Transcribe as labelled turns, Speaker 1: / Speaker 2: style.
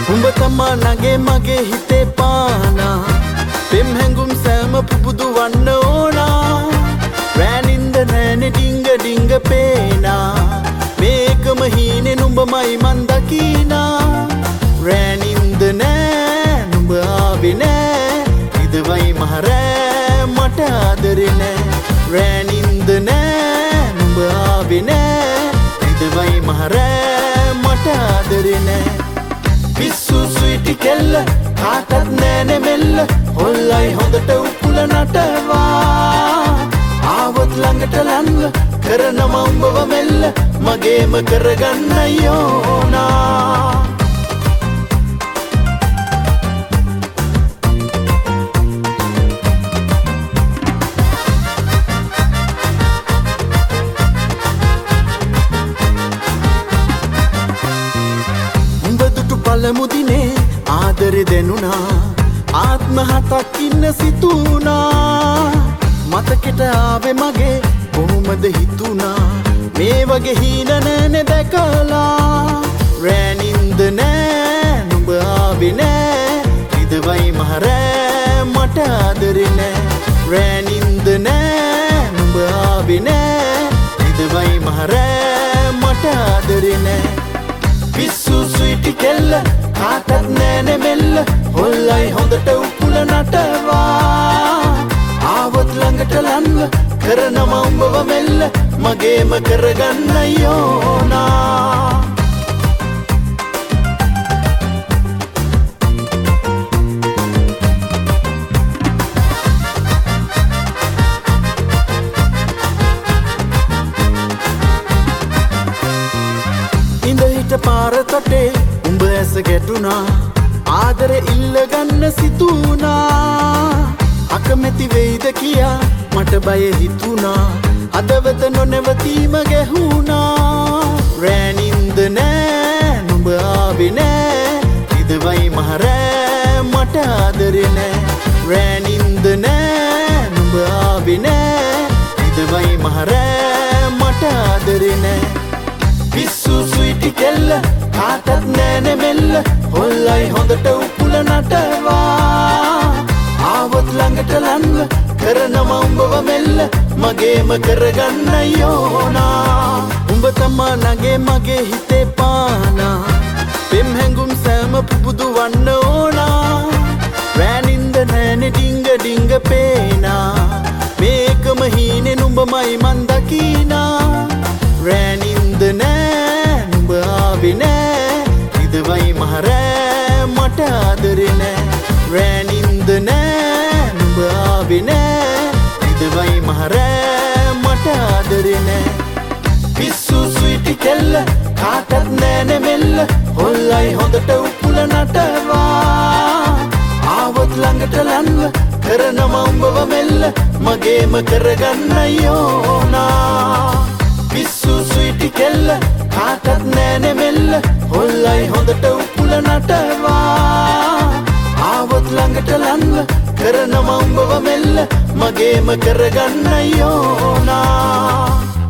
Speaker 1: උඹ තමා නගේ මගේ හිතේ පානා පෙම් හැඟුම් සෑම පුබුදු වන්න ඕනා රෑනින්ද නෑනෙ ඩිංග ඩිංග පේනා මේකම හීනෙ නුඹමයි මන් දකීනා රෑනින්ද නෑ නුඹ ආවේ නෑ ඉදවයි මහරෑ මට ආදරේ නෑ රෑනින්ද නෑ නුඹ ආවේ නෑ ඉදවයි මහරෑ මට ආදරේ නෑ පිස්සු සුයිටි කෙල්ල කාටත් නෑනෙ මෙල්ල හොල්ලයි හොඳට උකුල නටවා ආවොත් ළඟට ලංව කරනම උඹව මෙල්ල මගේම කරගන්න යෝනා පළමු දිනේ ආදරේ දෙනුනා ආත්ම හතක් ඉන්න සිතුනා මතකෙට ආවේ මගේ කොහොමද හිතුනා මේ වගේ හීන නෑනේ දැකලා රෑනින්ද නෑ නුඹ ආවේ නෑ ඉදවයි මහරෑ මට ආදරේ නෑ රෑනින්ද නෑ නුඹ ආවේ නෑ ඉදවයි මහරෑ මට ආදරේ නෑ පිස්සු සුයිටි කෙල්ල කාටත් නෑනෙ මෙල්ල හොල්ලයි හොඳට උකුල නටවා ආවොත් ළඟට ලංව කරනම උඹව මෙල්ල මගේම කරගන්න යෝනා පාර තොටේ උඹ ඇස ගැටුණා ආදරෙ ඉල්ලගන්න සිතුනා අකමැති වෙයිද කියා මට බය හිතුණා හදවත නොනැවතීම ගැහුණා රෑනින්ද නෑ නුඹ ආවේ නෑ ඉදවයි මහරෑ මට ආදරේ නෑ රෑනින්ද නෑ නුඹ ආවේ නෑ ඉදවයි මහරෑ මට ආදරේ නෑ පිස්සු සුයිටි කෙල්ල කාටත් නෑනෙ මෙල්ල හොල්ලයි හොඳට උකුල නටවා ආවොත් ළඟට ලංව කරනම උඹව මෙල්ල මගේම කරගන්න යෝනා උඹ තමා නගේ මගේ හිතේ පානා පෙම් හැඟුම් සෑම පුබුදු වන්න ඕනා රෑනින්ද නෑනෙ ඩිංග ඩිංග පේනා මේකම හීනෙ නුඹමයි මන් දකීනා රෑනින්ද නෑ නුඹ ආවේ නෑ ඉදවයි මහරෑ මට ආදරේ නෑ රෑනින්ද නෑ නුඹ ආවේ නෑ ඉදවයි මහරෑ මට ආදරේ නෑ පිස්සු සුයිටි කෙල්ල කාටත් නෑනෙ මෙල්ල හොල්ලයි හොඳට උකුල නටවා ආවොත් ළඟට ලංව කරනම උඹව මෙල්ල මගේම කරගන්න යෝනා පිස්සු සුයිටි කෙල්ල කාටත් නෑනෙ මෙල්ල හොල්ලයි හොඳට උකුල නටවා ආවොත් ළඟට ලංව කරනම උඹව මෙල්ල මගේම කරගන්න යෝනා